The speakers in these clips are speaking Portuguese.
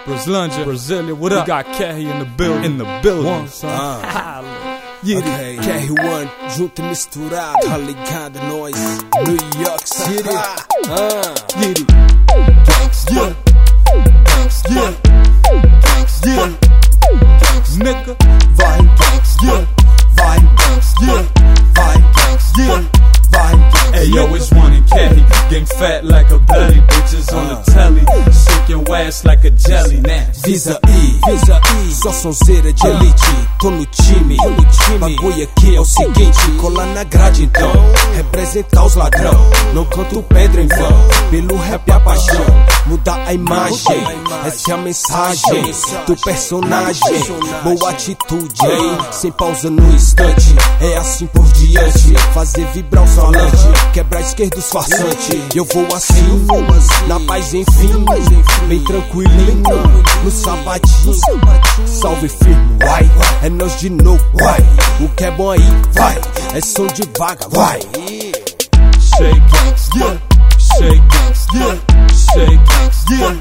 Braslândia, Brasilia, what up? We got Kehi in the building. In the building. One, son. Okay. KR1, junto e misturado, tá ligado nós, New York City. Yiddy. Yeah. Yeah. Yeah. Nigga. Vai. Yeah. Vai. Yeah. Vai. Yeah. Vai. Hey yo, it's One and Kehi, getting fat like a belly, bitches on the telly, shake your ass like a jelly, now. Visa I, só sonzeira de elite, tô no time, bagulho aqui é o seguinte, colar na grade então, representar os ladrão, não canto pedra em vão, pelo rap a paixão, mudar a imagem, essa é a mensagem do personagem, boa atitude, sem pausa no instante, é assim por diante, fazer vibrar o falante, quebrar a esquerda os farsantes, eu vou assim, na paz enfim, bem tranquilinho, no sabatinho, salve firme, vai, é nós de novo, vai, o que é bom aí, vai, é som de vaga, vai. Shake, yeah, shake, yeah, shake, yeah,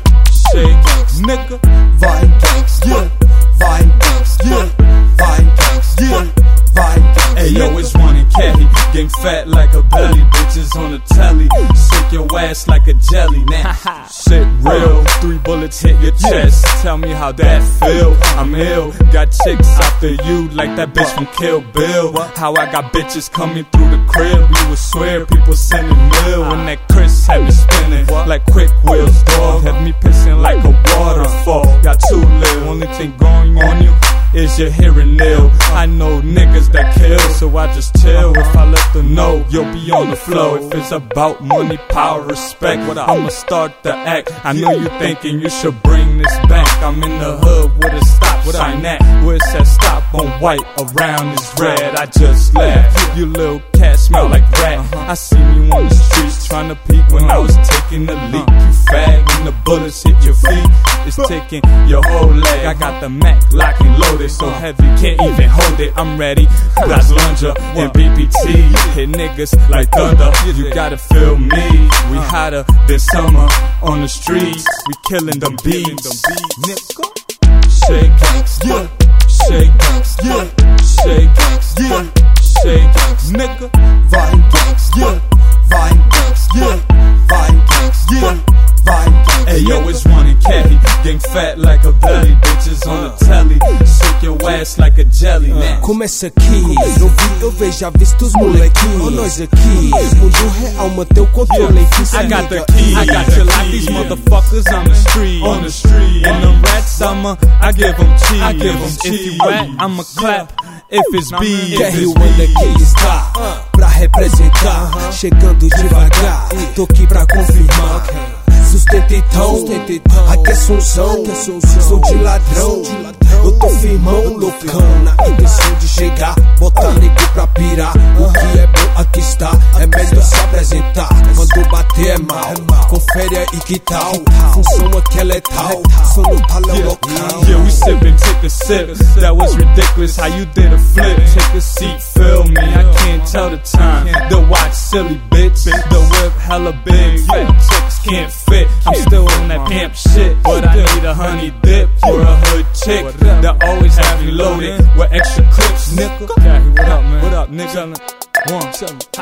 shake, nigga. Vai, yeah, vai, yeah, vai, yeah, vai. Hey yo, it's One and Kehi, getting fat like a belly, bitches on the telly, shake your ass like a jelly, now. Shit real, 3 bullets hit your chest, tell me how that feel, I'm ill, got chicks after you like that bitch from Kill Bill, how I got bitches coming through the crib, you would swear people sending mail, when that Chris had me spinning, like quick wheels, dog, have me pissing like a waterfall, got too little, only thing going on you is your hearing ill. I know niggas that kill, so I just chill. If I let them know, you'll be on the flow. If it's about money, power, respect, I'ma start the act. I know you thinking you should bring this back. I'm in the hood with a stop sign at, where it says stop on white, around is red. I just laugh, you little cat smell like rat. I seen you on the streets trying to peek when I was taking a leak. You fag when the bullets hit your feet, it's taking your whole leg. I got the Mac locked and loaded, so heavy, can't even hold it. I'm ready, Braslândia and BPT, hit niggas like thunder. You gotta feel me, we hotter than summer on the streets. We killing them beats, nigga. Shake, yeah, shake, yeah, shake, yeah, shake, nigga. Vai, yeah, vai, yeah, vai, yeah, vai. Hey yo, it's One and Kehi, getting fat like a belly, bitches on the telly, shake your ass like a jelly, now. Começa aqui, eu vejo, já visto os molequinhos, nós aqui, mundo real, mantém o controle, I got the key, I got to lock these motherfuckers on the street, and them rats, I give them cheese, if you rat, I'ma clap, if it's beef, KR1 aqui está, pra representar, chegando devagar, tô aqui pra confirmar. Sustenta então, aqui é sonzão, sou de ladrão, eu tô firmão, loucão, na intenção de chegar, botar nego pra pirar, o que é bom aqui está, é melhor se apresentar, quando bater é mal, confere aí que tal, função aqui é letal, só no talo é local. Yeah, we sippin', take a sip, that was ridiculous, how you did a flip, take a seat, feel me, I can't tell the time, the watch silly bitch, the whip hella big, fat chicks can't fit, I'm still on that pimp shit, but I need a honey dip for a hood chick that always have me loaded with extra clips, nigga. What up, man? What up, nigga? One,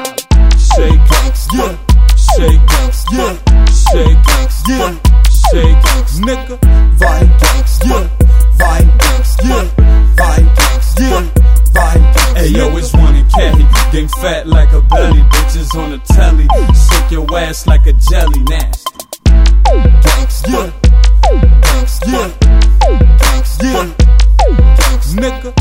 shake, yeah, shake, yeah, shake, yeah, shake, nigga. Vai, yeah, vai, yeah, vai, yeah, vai. Hey yo, it's One and Kehi, getting fat like a belly, bitches on the telly, shake your ass like a jelly, nasty. Yeah, yeah, yeah, Nigga.